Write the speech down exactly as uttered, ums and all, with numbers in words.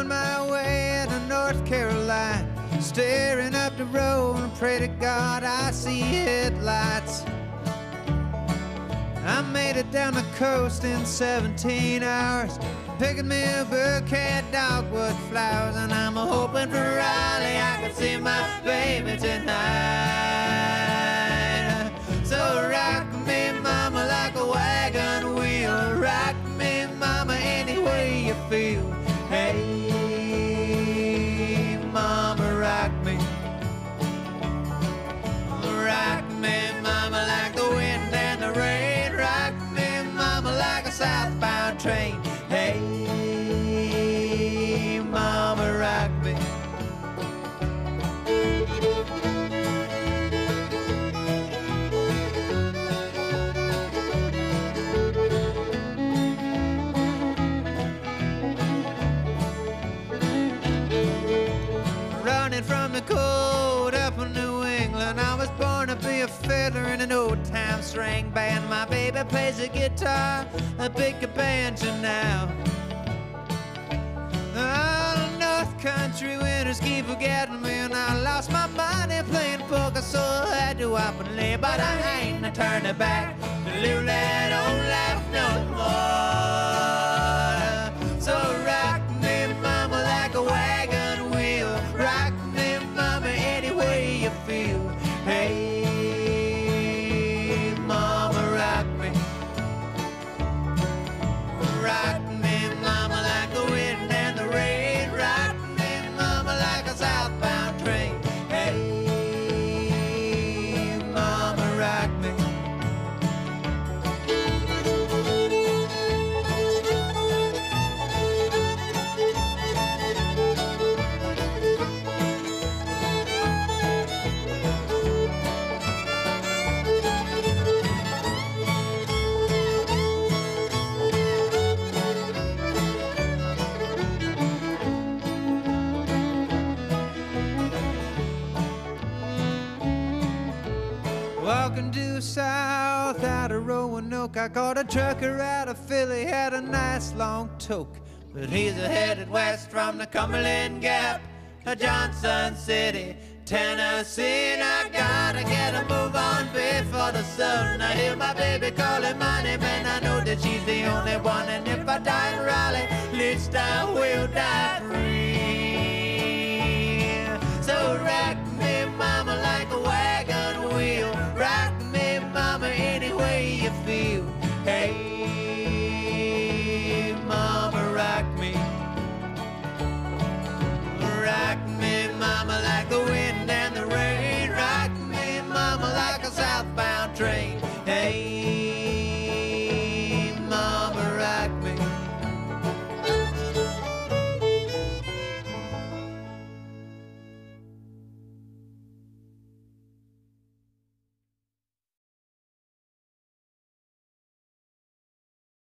on my way to North Carolina, staring up the road and pray to God I see headlights. I made it down the coast in seventeen hours, picking me a bouquet of dogwood flowers, and I'm hoping for Raleigh I can see my baby tonight. So rock me, mama, like a wagon wheel. Rock me, mama, any way you feel. Hey, mama, rock me. Rock me, mama, like the wind and the rain. Rock me, mama, like a southbound train. Hey, mama, rock me. Running from the cold up in New England, I was born to be a fiddler in an old-time string band. My baby plays the guitar, I pick a banjo now. All the North Country winters keep forgetting me, and I lost my money playing poker, so I had to up and lay. But I ain't a turning back to live that old life no more. So rock me, mama, like a wagon wheel. Rock me, mama, any way you feel. Hey, mama, rock me. Rock me, mama, like the wind and the rain. Rock me, mama, like a southbound train. Hey, mama, rock me. Walking due south out of Roanoke, I caught a trucker out of Philly, had a nice long toke. But he's headed west from the Cumberland Gap to Johnson City, Tennessee. And I gotta get a move on before the sun. I hear my baby calling my name, and I know that she's the only one. And if I die in Raleigh, at least I